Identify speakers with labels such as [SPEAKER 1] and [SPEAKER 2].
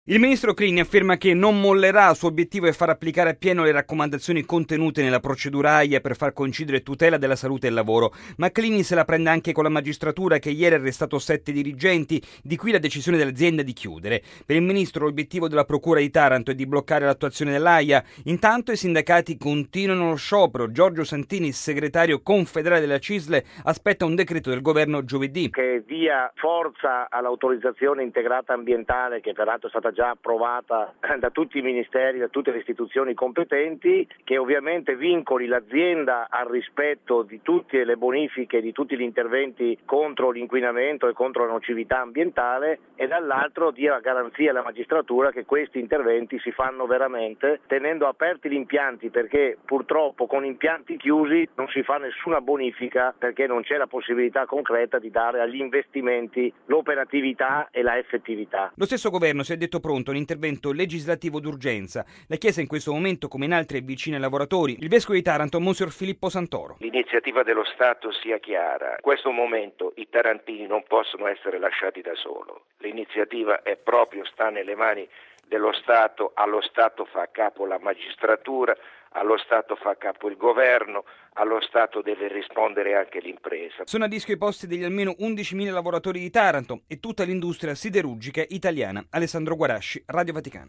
[SPEAKER 1] Il ministro Clini afferma che non mollerà, il suo obiettivo è far applicare appieno le raccomandazioni contenute nella procedura AIA per far coincidere tutela della salute e il lavoro, ma Clini se la prende anche con la magistratura che ieri ha arrestato 7 dirigenti, di qui la decisione dell'azienda di chiudere. Per il ministro l'obiettivo della procura di Taranto è di bloccare l'attuazione dell'AIA, intanto i sindacati continuano lo sciopero. Giorgio Santini, segretario confederale della CISL, aspetta un decreto del governo giovedì.
[SPEAKER 2] Che dia forza all'autorizzazione integrata ambientale che peraltro è stata già approvata da tutti i ministeri, da tutte le istituzioni competenti, che ovviamente vincoli l'azienda al rispetto di tutte le bonifiche, di tutti gli interventi contro l'inquinamento e contro la nocività ambientale, e dall'altro dia garanzia alla magistratura che questi interventi si fanno veramente tenendo aperti gli impianti, perché purtroppo con impianti chiusi non si fa nessuna bonifica, perché non c'è la possibilità concreta di dare agli investimenti l'operatività e la effettività.
[SPEAKER 1] Lo stesso governo si è detto pronto a un intervento legislativo d'urgenza. La Chiesa in questo momento, come in altre, è vicina ai lavoratori. Il vescovo di Taranto, Monsignor Filippo Santoro.
[SPEAKER 3] L'iniziativa dello Stato sia chiara. In questo momento i tarantini non possono essere lasciati da solo. L'iniziativa sta nelle mani dello Stato, allo Stato fa capo la magistratura, allo Stato fa capo il governo, allo Stato deve rispondere anche l'impresa.
[SPEAKER 1] Sono a rischio i posti degli almeno 11.000 lavoratori di Taranto e tutta l'industria siderurgica italiana. Alessandro Guarasci, Radio Vaticana.